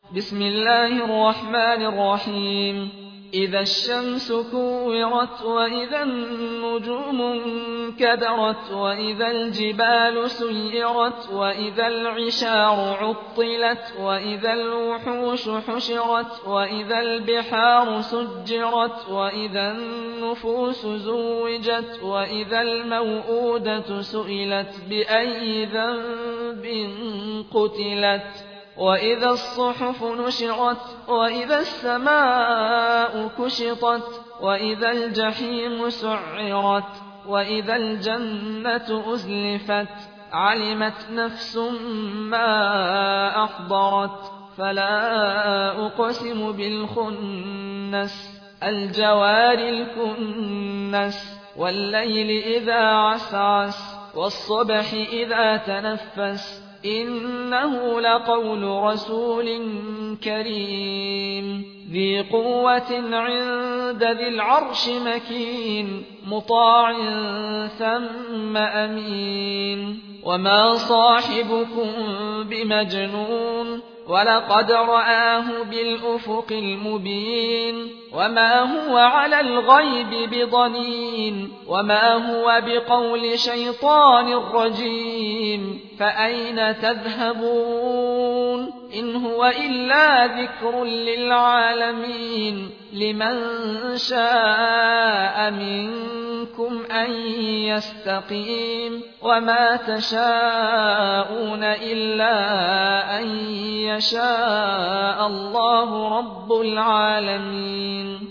بسم الله الرحمن الرحيم إذا الشمس كورت وإذا النجوم انكدرت وإذا الجبال سيرت وإذا العشار عطلت وإذا الوحوش حشرت وإذا البحار سجرت وإذا النفوس زوجت وإذا الموءودة سئلت بأي ذنب قتلت وإذا الصحف نشرت وإذا السماء كشطت وإذا الجحيم سعرت وإذا الجنة أزلفت علمت نفس ما أحضرت فلا أقسم بالخنس الجوار الكنس والليل إذا عسعس والصبح إذا تنفس إنه لقول رسول كريم ذي قوة عند ذي العرش مكين مطاع ثم أمين وما صاحبكم بمجنون ولقد رآه بالأفق المبين وما هو على الغيب بضنين وما هو بقول شيطان رجيم فأين تذهبون إن هو إلا ذكر للعالمين لمن شاء منكم أن يستقيم وما تشاءون إلا أن يشاء الله رب العالمين